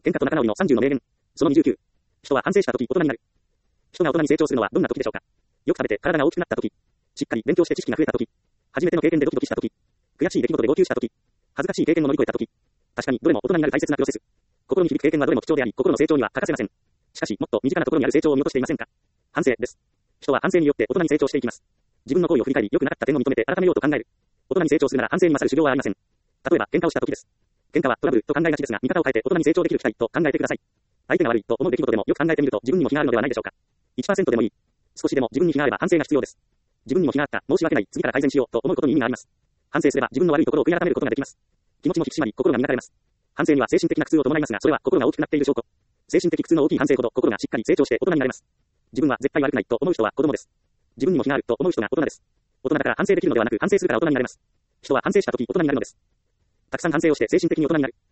喧嘩と仲直りの30の名言。その29。人は反省したとき大人になる。人が大人に成長するのはどんな時でしょうか。よく食べて体が大きくなったとき。しっかり勉強して知識が増えたとき。初めての経験でドキドキしたとき。悔しい出来事で号泣したとき。恥ずかしい経験を乗り越えたとき。確かにどれも大人になる大切なプロセス。心に響く経験はどれも貴重であり、心の成長には欠かせません。しかし、もっと身近なところにある成長を見落としていませんか。反省です。人は反省によって大人に成長していきます。自分の行為を振り返り、良くなかった点を認めて改めようと考える。大人に成長するなら反省に勝る修行はありません。例えば、喧嘩をした時です。喧嘩はトラブルと考えがちですが、見方を変えて大人に成長できる機会と考えてください。相手が悪いと思う出来事でもよく考えてみると自分にも非があるのではないでしょうか。1% でもいい。少しでも自分に非があれば反省が必要です。自分にも非があった、申し訳ない、次から改善しようと思うことに意味があります。反省すれば自分の悪いところを悔い改めることができます。気持ちも引き締まり、心が磨かれます。反省には精神的な苦痛を伴いますが、それは心が大きくなっている証拠。精神的苦痛の大きい反省ほど心がしっかり成長して大人になれます。自分は絶対悪くないと思う人は子供です。自分にも非があると思う人が大人です。大人だから反省できるのではなく、反省するから大人になれます。人は反省したとき大人になるのです。たくさん反省をして精神的に大人になる。